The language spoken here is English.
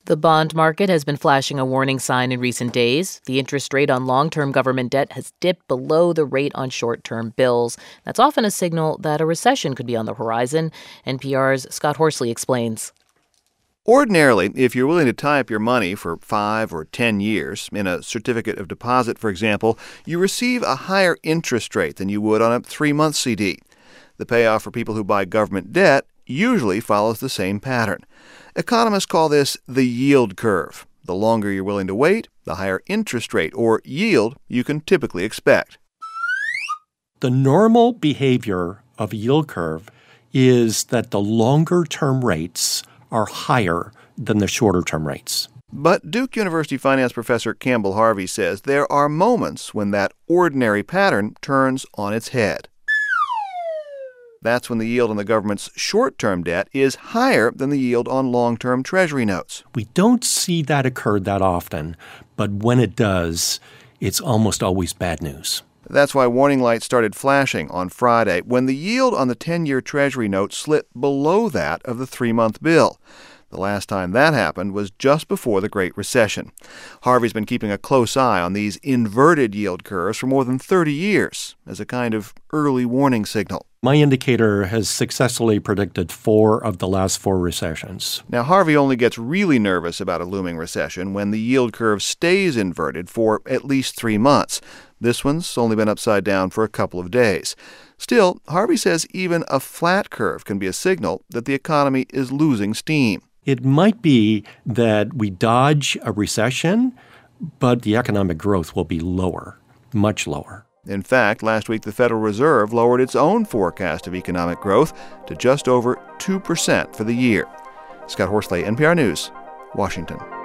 The bond market has been flashing a warning sign in recent days. The interest rate on long-term government debt has dipped below the rate on short-term bills. That's often a signal that a recession could be on the horizon. NPR's Scott Horsley explains. Ordinarily, if you're willing to tie up your money for 5 or 10 years, in a certificate of deposit, for example, you receive a higher interest rate than you would on a 3-month CD. The payoff for people who buy government debt usually follows the same pattern. Economists call this the yield curve. The longer you're willing to wait, the higher interest rate or yield you can typically expect. The normal behavior of a yield curve is that the longer-term rates are higher than the shorter-term rates. But Duke University finance professor Campbell Harvey says there are moments when that ordinary pattern turns on its head. That's when the yield on the government's short-term debt is higher than the yield on long-term Treasury notes. We don't see that occur that often, but when it does, it's almost always bad news. That's why warning lights started flashing on Friday when the yield on the 10-year Treasury note slipped below that of the 3-month bill. The last time that happened was just before the Great Recession. Harvey's been keeping a close eye on these inverted yield curves for more than 30 years as a kind of early warning signal. My indicator has successfully predicted 4 of the last 4 recessions. Now, Harvey only gets really nervous about a looming recession when the yield curve stays inverted for at least 3 months. This one's only been upside down for a couple of days. Still, Harvey says even a flat curve can be a signal that the economy is losing steam. It might be that we dodge a recession, but the economic growth will be lower, much lower. In fact, last week the Federal Reserve lowered its own forecast of economic growth to just over 2% for the year. Scott Horsley, NPR News, Washington.